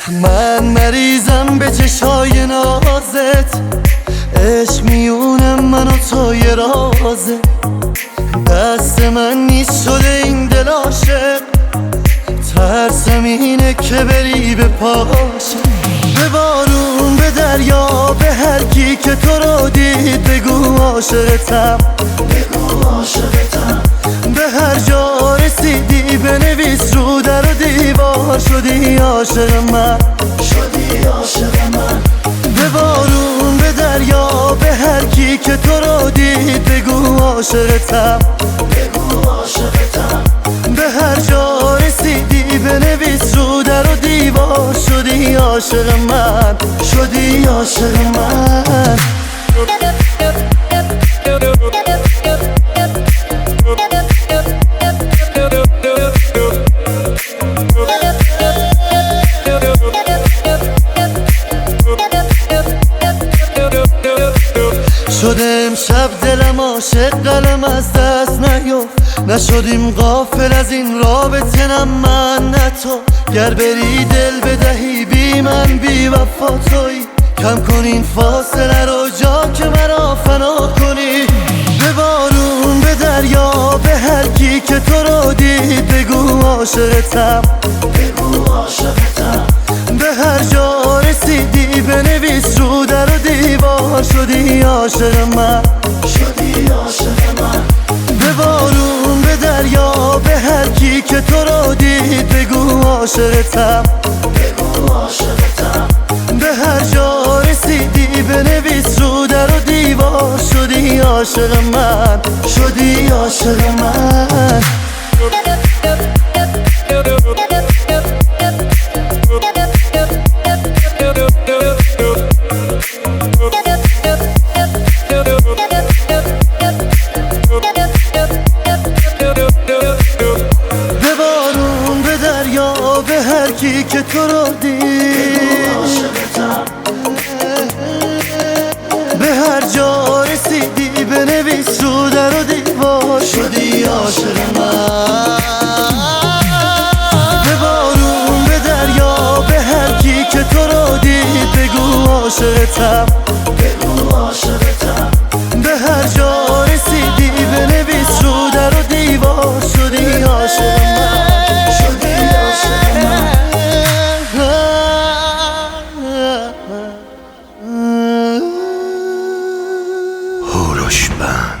من مریضم به چشای نازت، عشق میونم من و تو یه رازه. دست من نیست شده این دل عاشق، ترسم اینه که بری به پاشه. به بارون، به دریا، به هر کی که تو رو دید بگو عاشقتم، بگو عاشقتم. به هر جا رسیدی بنویس رو در و دیوار شدی عاشق من، شدی عاشق من. به بارون، به دریا، به هر کی که تو رو دید بگو عاشقتم، بگو عاشقتم. به هر جا رسیدی بنویس رو در و دیوار شدی عاشق من، شدی عاشق من. شده امشب دلم عاشق، قلم از دست نیفت. نشدیم غافل از این رابطه، نه من نه تو. گر بری دل بدهی بی من بی وفا تویی. کم کن این فاصله رو جا که مرا فنا کنی. به بارون، به دریا، به هر کی که تو رو دید بگو عاشقتم، بگو عاشقتم. به هر جا رسیدی بنویس رو در و دیوار شدی عاشق من، شدی عاشق من. به بارون، به دریا، به هر کی که تو رو دید بگو عاشقتم، بگو عاشقتم. به هر جا رسیدی بنویس رو در و دیوار شدی عاشق من، شدی عاشق من. به بارون، به دریا، به هر کی که تو رو دید به هر جا رسیدی بنویس رو در و دیوار شدی عاشق من. به بارون، به دریا، به هر کی که تو رو دید بگو عاشقتم، بگو عاشقتم. به هر جا رسیدی بنویس رو در و دیوار شدی عاشق من، شدی عاشق من. هوروش بند.